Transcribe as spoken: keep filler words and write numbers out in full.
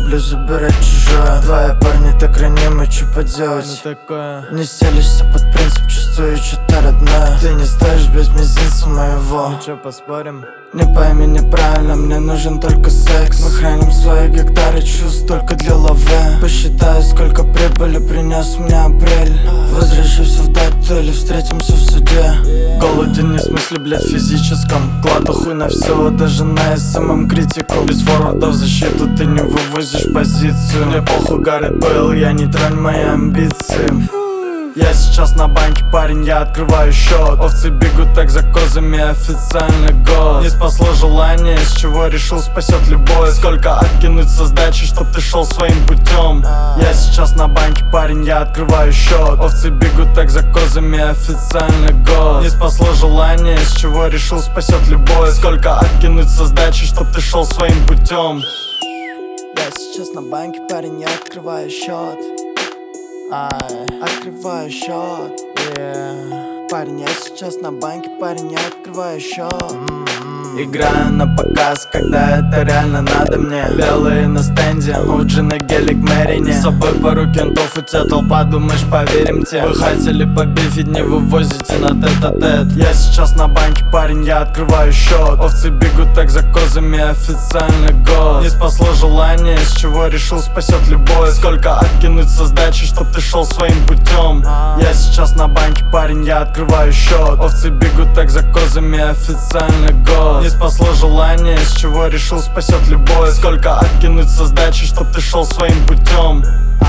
люблю забирать чужое. Твои парни так ранимы, что поделать? Не стелишься под принцип, чувствую что-то родное. Ты не стоишь без мизинца моего. Ну чё, поспорим? Не пойми неправильно, мне нужен только секс. Мы храним свои гектары чувств только для лаве. Посчитаю, сколько прибыли принес мне апрель. Возвращусь в дату или встретимся в суде. Голоден не в смысле, блядь, физическом. Кладу хуй на все, даже на СММ критику. Без форварда в защиту ты не вывозишь позицию. Мне похуй, Гаррет Бейл, я не тронь мои амбиции. Я сейчас на банке, парень, я открываю счет. Овцы бегут так за козами, официальный год. Не спасло желание, с чего решил спасет любовь. Сколько откинуть со сдачи, чтоб ты шел своим путем. Я сейчас на банке, парень, я открываю счет. Овцы бегут так за козами, официальный год. Не спасло желание, с чего решил спасет любовь. Сколько откинуть со сдачи, чтоб ты шел своим путем. Я сейчас на банке, парень, я открываю счет. Ай, открываю счет, yeah. Парень, я сейчас на банке, парень, я открываю счет. mm-hmm. Играю на показ, когда это реально надо мне. Белые на стенде, Уджи на гелик Мэрине. С собой пару кентов, у тебя толпа, думаешь, поверим тебе? Вы хотели побифить, не вывозите на тет-а-тет. Я сейчас на банке, парень, я открываю счет. Овцы бегут так за козами, официальный год. Не спасло желание, с чего решил спасет любовь. Сколько откинуть со сдачи, чтоб ты шел своим путем. Я сейчас на банке, парень, я открываю счет. Овцы бегут так за козами, официальный год. Не спасло желание, с чего решил спасет любовь. Сколько откинуть со сдачи, чтоб ты шел своим путем.